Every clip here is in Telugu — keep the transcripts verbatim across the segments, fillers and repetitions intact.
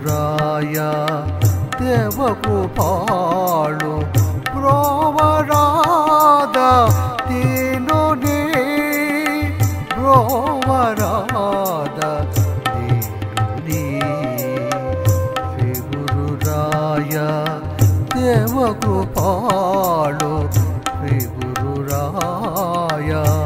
గురురాయ దేవకృపాళు బ్రోవరాద దీనుని బ్రోవరాద దీనుని శ్రీ గురురాయ దేవకృపాళు శ్రీ గురురాయ.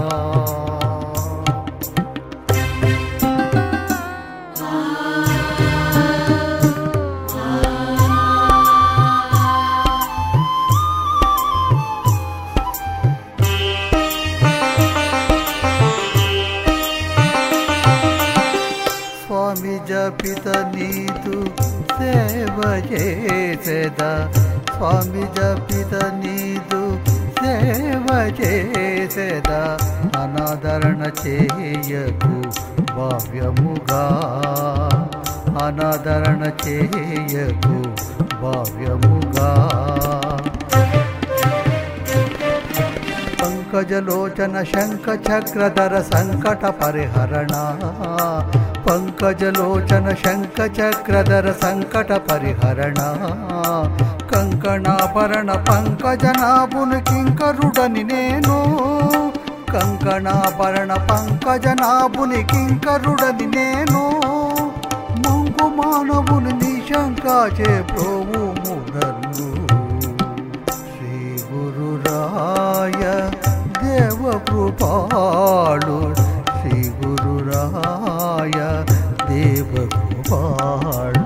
స్వామి జపిత నీదు సేవ చేసేద స్వామి జపిత నీదు సేవ చేసేద అనాదరణ చేయకు భావ్యముగా అనాదరణ చేయకు భావ్యముగా. పంకజలోచన శంఖ చక్రధర సంకట పరిహరణ పంకజలోచన శంఖ చక్రధర సంకట పరిహరణ కంకణాభరణ పంకజనాభుని కింకరుడని నేను కంకణాభరణ పంకజనాభుని కింకరుడని నేను మంగు మానవుని నిశంకాచే ప్రోవు మునర్ను శ్రీ గురురాయ దేవకృపాళు శ్రీ గురురాయ దేవకృపాళు.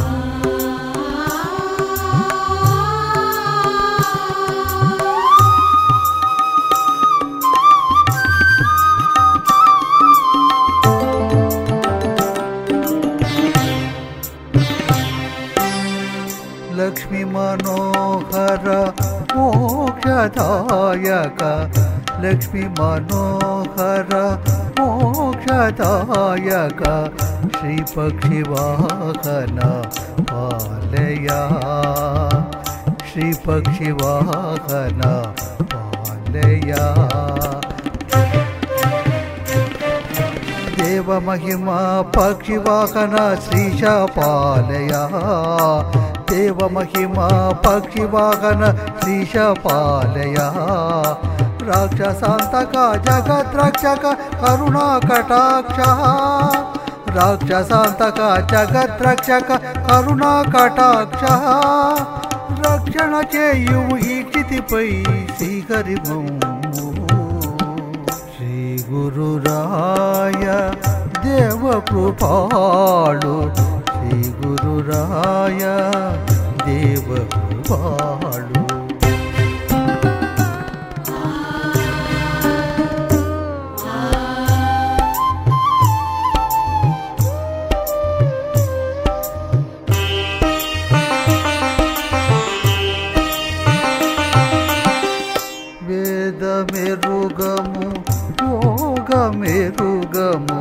లక్ష్మీ మనోహర మోక్షదాయక లక్ష్మీ మనోహర మోక్షదాయక శ్రీ పక్షివాహన పాలయా శ్రీ పక్షివాహన పాలయా. దేవ మహిమ పక్షివాహన శ్రీశ పాలయా దేవ మహిమ పక్షివాహన శ్రీశ పాలయా. రాక్షసాంతక జగద్రక్షక కరుణా కటాక్ష రాక్షసాంతక జగద్రక్షక కరుణా కటాక్ష రక్షణ చేయు ఈ క్షితిపై శ్రీహరిమౌము శ్రీ గురురాయ దేవకృపాళు శ్రీ గురురాయ దేవకృపాళు. వేదమెరుగము యోగమెరుగము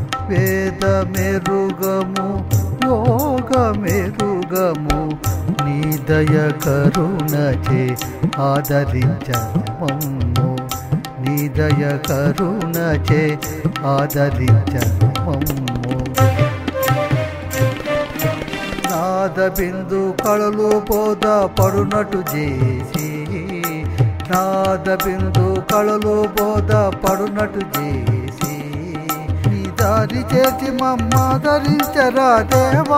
వేదమెరుగము యోగమెరుగము నీ దయ కరుణచే ఆదరించమమ్ము నీ దయ కరుణచే ఆదరించమమ్ము. నాద బిందు కళలు బోధ పడునటు చేసి నాద బిందు కళలు బోధ పడునటు చేసి నీ దారి చేసి మమ్మాదరించరా దేవా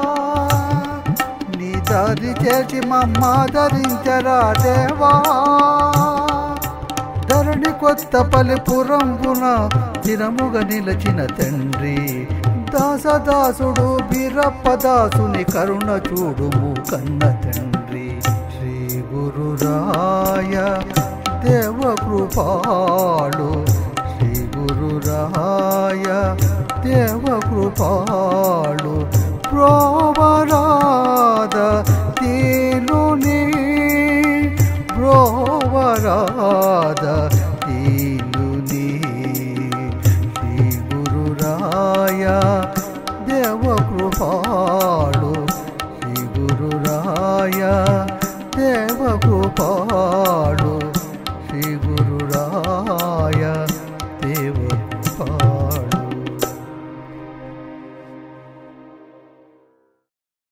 నీ దారి చేసి మమ్మాదరించరా దేవా. ధరణి కొత్త పలిపురంబున దినముగ నిలచిన తండ్రి దాసదాసుడు బీరప్పదాసుని కరుణ చూడుము కన్న తండ్రి శ్రీ గురురాయ దేవకృపాళు శ్రీ గురురాయ దేవకృపాళు బ్రోవరాద దీనుని బ్రోవరాద దీనుని శ్రీ గురురాయ దేవకృపాళు శ్రీ గురురాయ దేవకృపాళు.